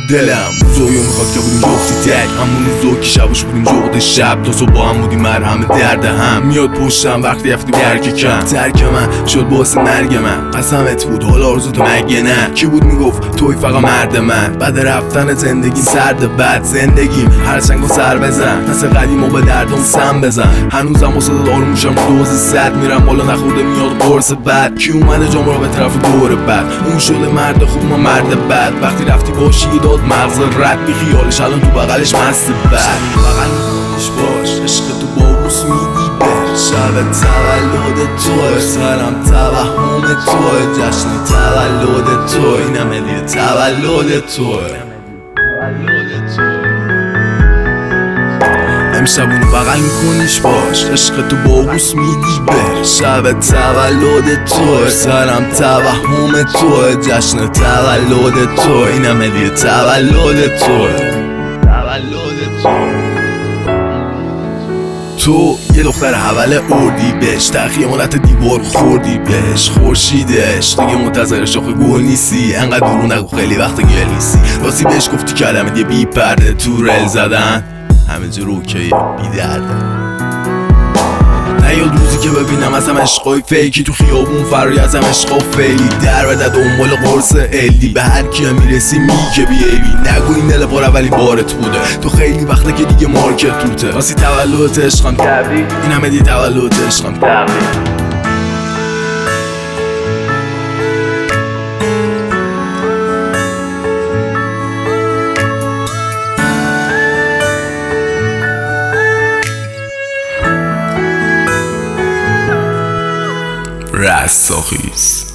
دلم روزایو میخواد که بودیم جفتی تک، همون روزو که شبش بودیم جغد شب، تا صبح با هم بودیم مرهم درد هم. میاد پشتم وقتی رفتی درک کم، ترک من شد باعث مرگ من. قسمت بود حالا آرزوت مگه نه؟ کی بود میگفت توی فقط مرد من؟ بعد رفتن زندگیم سرد بد زندگیم هرچنگو سر بزن، مثل قدیم و به دردم سم بزن. هنوزم واسه آروم میشم دوز صد، میرم بالا نخورده میاد قرص بد. کی اومده جام رو به طرف دور بد؟ اون شده مرد خوب ما مرد بد. وقتی رفتی باشی داد مغز رد، بی خیالش الان تو بغلش مست بد. بغل میکنیش باش عشق تو باوس میدی بر، شب تولد توی سرم توهم توی، جشن تولد توی، اینم هدیه تولد توی. امشب اونو بغل میکنیش باش عشق تو باوس میدی بر، شب تولد توی سرم توهم توی، جشن تولد توی، اینم هدیه تولد توی. تو یه دختر حول اردی بهش، در خیانت دیوار خوردی بهش. خورشیدش دیگه منتظر شاخ گل نیستی، انقدر درو نگو خیلی وقت گل نیستی. راستی بهش گفتی کلمه دیگه بی پرده، تو رل زدن همه جا روکیه بی درده. نیاد روزی که ببینم ازم عشقای فیکی، تو خیابون فراری ازم عشقا فیلی، در بده دنبال قرص الی. به هر کیه میرسی میگه بیبی، نگو این دل بار اولین بارت بوده، تو خیلی وقته که دیگه مارکت توته. واسی تولدت عشقم تبریک، این همه دی تولدت عشقم تبریک. رستاخیز